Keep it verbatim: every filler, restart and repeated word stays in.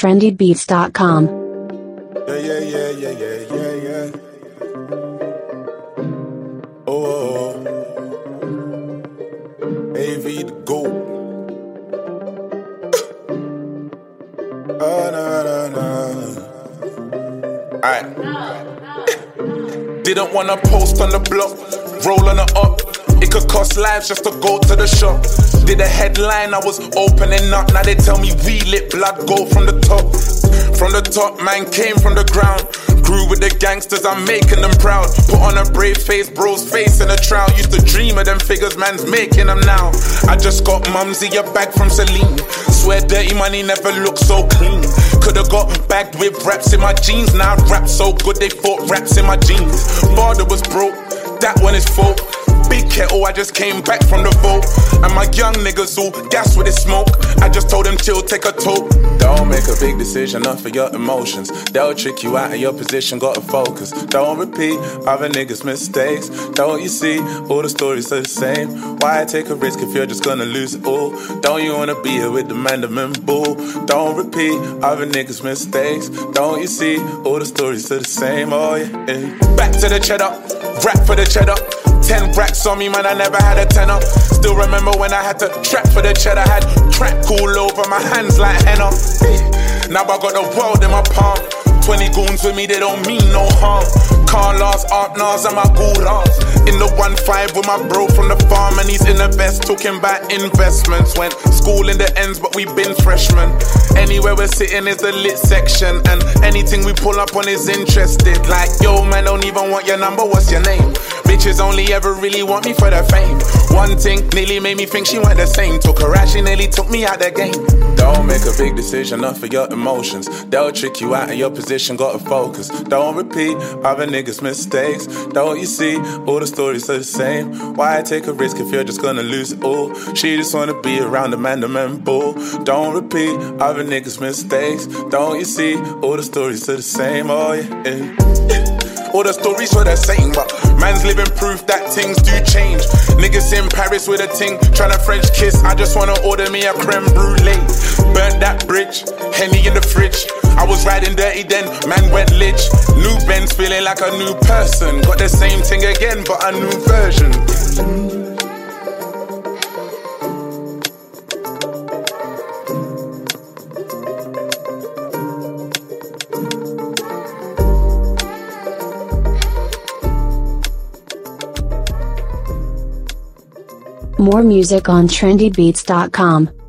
trendy beats dot com. Yeah, yeah, yeah, yeah, yeah, yeah, yeah. Oh, oh, oh. A V the GOAT. Oh, no, no, no. Alright. Didn't wanna post on the block, rolling it up. It could cost lives just to go to the shop. Did a headline, I was opening up. Now they tell me we lit, blood go from the top. From the top, man came from the ground. Grew with the gangsters, I'm making them proud. Put on a brave face, bro's face in a trial. Used to dream of them figures, man's making them now. I just got Mumsy a bag from Celine. Swear dirty money never looked so clean. Could've got bagged with raps in my jeans. Now I rap so good they thought raps in my jeans. Father was broke, that one is fault. Big kettle, I just came back from the vault. And my young niggas all gas with the smoke. I just told them chill, take a toke. Don't make a big decision off of your emotions. They'll trick you out of your position, gotta focus. Don't repeat other niggas' mistakes. Don't you see, all the stories are the same. Why take a risk if you're just gonna lose it all? Don't you wanna be here with the man, the man bull? Don't repeat other niggas' mistakes. Don't you see, all the stories are the same. Oh yeah, back to the cheddar, rap for the cheddar. Ten racks on me, man, I never had a tenner. Still remember when I had to trap for the cheddar. Had crack all over my hands like henna. Now I got the world in my palm. Twenty goons with me, they don't mean no harm. Carlos, Art Nas, and my Goulas. In the one five with my bro from the farm. And he's in the vest, talking about investments. Went school in the ends, but we been freshmen. Anywhere we're sitting is the lit section. And anything we pull up on is interested. Like, yo, man, don't even want your number, what's your name? Bitches only ever really want me for the fame. One thing nearly made me think she went the same. Took her out, she nearly took me out the game. Don't make a big decision off of your emotions. They'll trick you out of your position, gotta focus. Don't repeat other niggas' mistakes. Don't you see, all the stories are the same. Why take a risk if you're just gonna lose it all? She just wanna be around the man, the man bull. Don't repeat other niggas' mistakes. Don't you see, all the stories are the same. Oh yeah, yeah. All the stories were the same, but man's living proof that things do change. Niggas in Paris with a ting, tryna French kiss. I just wanna order me a creme brulee. Burnt that bridge, Henny in the fridge. I was riding dirty then, man went lich. New Benz feeling like a new person. Got the same thing again, but a new version. More music on trendy beats dot com.